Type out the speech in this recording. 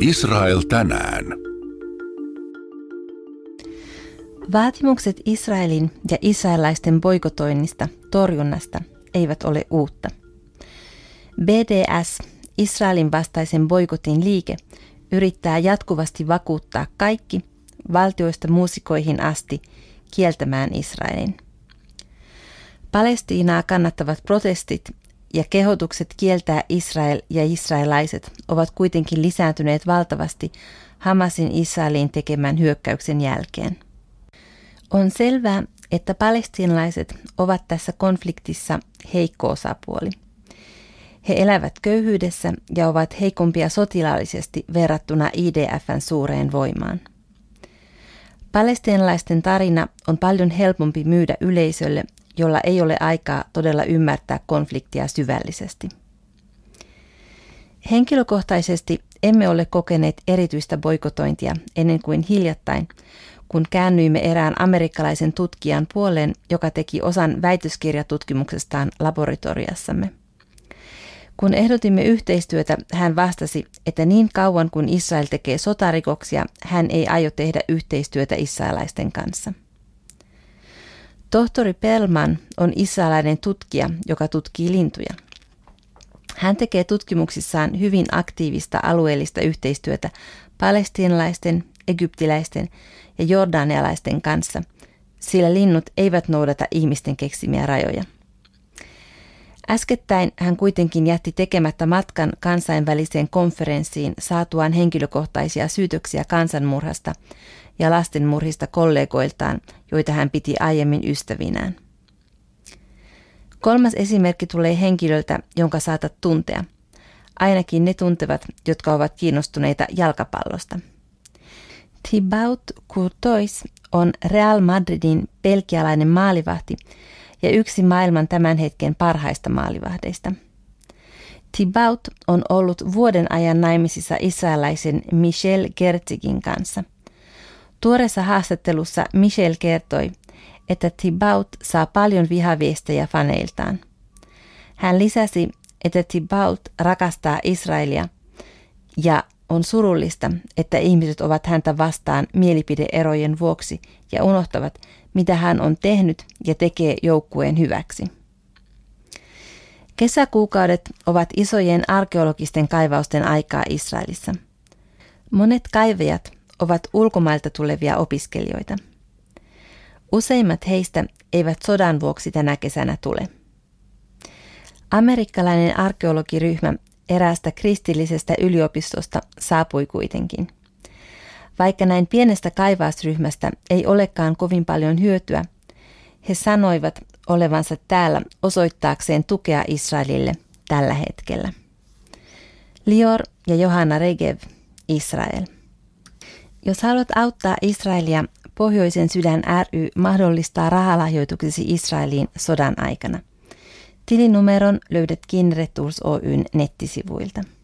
Israel tänään. Vaatimukset Israelin ja israelaisten boikotoinnista, torjunnasta, eivät ole uutta. BDS, Israelin vastaisen boikotin liike, yrittää jatkuvasti vakuuttaa kaikki, valtioista muusikoihin asti, kieltämään Israelin. Palestiinaa kannattavat protestit ja kehotukset kieltää Israel ja israelaiset ovat kuitenkin lisääntyneet valtavasti Hamasin Israeliin tekemän hyökkäyksen jälkeen. On selvää, että palestiinalaiset ovat tässä konfliktissa heikko osapuoli. He elävät köyhyydessä ja ovat heikompia sotilaallisesti verrattuna IDF:n suureen voimaan. Palestiinalaisten tarina on paljon helpompi myydä yleisölle, jolla ei ole aikaa todella ymmärtää konfliktia syvällisesti. Henkilökohtaisesti emme ole kokeneet erityistä boikotointia ennen kuin hiljattain, kun käännyimme erään amerikkalaisen tutkijan puoleen, joka teki osan väitöskirjatutkimuksestaan laboratoriassamme. Kun ehdotimme yhteistyötä, hän vastasi, että niin kauan kuin Israel tekee sotarikoksia, hän ei aio tehdä yhteistyötä israelaisten kanssa. Tohtori Perlman on israelainen tutkija, joka tutkii lintuja. Hän tekee tutkimuksissaan hyvin aktiivista alueellista yhteistyötä palestiinalaisten, egyptiläisten ja jordanialaisten kanssa, sillä linnut eivät noudata ihmisten keksimiä rajoja. Äskettäin hän kuitenkin jätti tekemättä matkan kansainväliseen konferenssiin saatuaan henkilökohtaisia syytöksiä kansanmurhasta ja lastenmurhista kollegoiltaan, joita hän piti aiemmin ystävinään. Kolmas esimerkki tulee henkilöltä, jonka saatat tuntea. Ainakin ne tuntevat, jotka ovat kiinnostuneita jalkapallosta. Thibaut Courtois on Real Madridin belgialainen maalivahti ja yksi maailman tämän hetken parhaista maalivahdeista. Thibaut on ollut vuoden ajan naimisissa israelaisen Michel Gerzigin kanssa. Tuoreessa haastattelussa Michel kertoi, että Thibaut saa paljon vihaviestejä faneiltaan. Hän lisäsi, että Thibaut rakastaa Israelia ja on surullista, että ihmiset ovat häntä vastaan mielipideerojen vuoksi ja unohtavat, mitä hän on tehnyt ja tekee joukkueen hyväksi. Kesäkuukaudet ovat isojen arkeologisten kaivausten aikaa Israelissa. Monet kaivajat ovat ulkomailta tulevia opiskelijoita. Useimmat heistä eivät sodan vuoksi tänä kesänä tule. Amerikkalainen arkeologiryhmä eräästä kristillisestä yliopistosta saapui kuitenkin. Vaikka näin pienestä kaivausryhmästä ei olekaan kovin paljon hyötyä, he sanoivat olevansa täällä osoittaakseen tukea Israelille tällä hetkellä. Lior ja Johanna Regev, Israel. Jos haluat auttaa Israelia, Pohjoisen sydän ry mahdollistaa rahalahjoituksesi Israeliin sodan aikana. Tilinumeron löydät Kinderretturs Oyn nettisivuilta.